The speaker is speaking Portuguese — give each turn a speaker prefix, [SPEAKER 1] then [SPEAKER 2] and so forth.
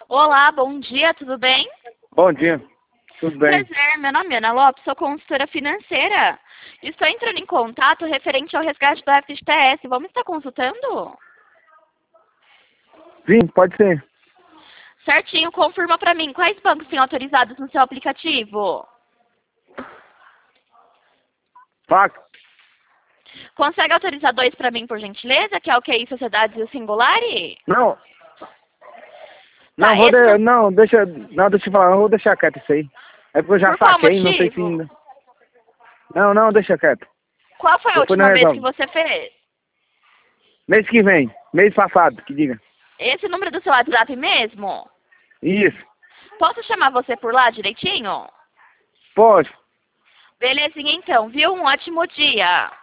[SPEAKER 1] Olá, bom dia, tudo bem?
[SPEAKER 2] Bom dia, tudo bem?
[SPEAKER 1] Prazer, meu nome é Ana Lopes, sou consultora financeira. Estou entrando em contato referente ao resgate do FGTS. Vamos estar consultando?
[SPEAKER 2] Sim, pode ser.
[SPEAKER 1] Certinho, confirma para mim quais bancos têm autorizados no seu aplicativo.
[SPEAKER 2] Faca?
[SPEAKER 1] Consegue autorizar dois para mim, por gentileza, que é o QI Sociedades e o Singulari?
[SPEAKER 2] Não,
[SPEAKER 1] Tá,
[SPEAKER 2] deixa eu falar, eu vou deixar quieto isso aí. É porque eu já
[SPEAKER 1] por qual
[SPEAKER 2] saquei, não sei se
[SPEAKER 1] motivo?
[SPEAKER 2] ainda. Não, deixa quieto.
[SPEAKER 1] Qual foi a
[SPEAKER 2] Depois nós
[SPEAKER 1] última vez que
[SPEAKER 2] resolve.
[SPEAKER 1] você fez?
[SPEAKER 2] Mês que vem, mês passado, que diga.
[SPEAKER 1] Esse número do seu WhatsApp mesmo?
[SPEAKER 2] Isso,
[SPEAKER 1] Posso chamar você por lá direitinho?
[SPEAKER 2] pode.
[SPEAKER 1] Belezinha então, viu? Um ótimo dia.